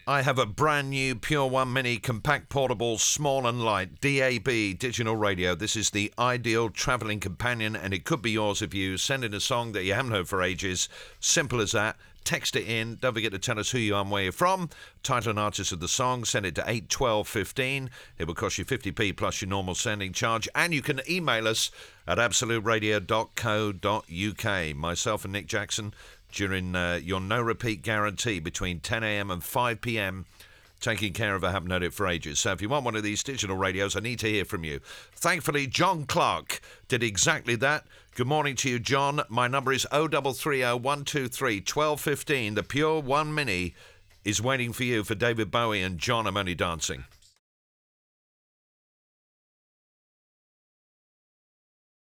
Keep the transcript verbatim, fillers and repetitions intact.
I have a brand new Pure One Mini compact portable small and light D A B digital radio. This is the ideal travelling companion and it could be yours if you send in a song that you haven't heard for ages. Simple as that. Text it in. Don't forget to tell us who you are and where you're from. Title and artist of the song. Send it to eight twelve fifteen. It will cost you fifty p plus your normal sending charge. And you can email us at absolute radio dot co dot uk. Myself and Nick Jackson during uh, your no repeat guarantee between ten a.m. and five p.m. taking care of I haven't heard it for ages. So if you want one of these digital radios, I need to hear from you. Thankfully, John Clark did exactly that. Good morning to you, John. My number is oh double three oh, one two three, one two one five. The Pure One Mini is waiting for you for David Bowie and John, I'm Only Dancing.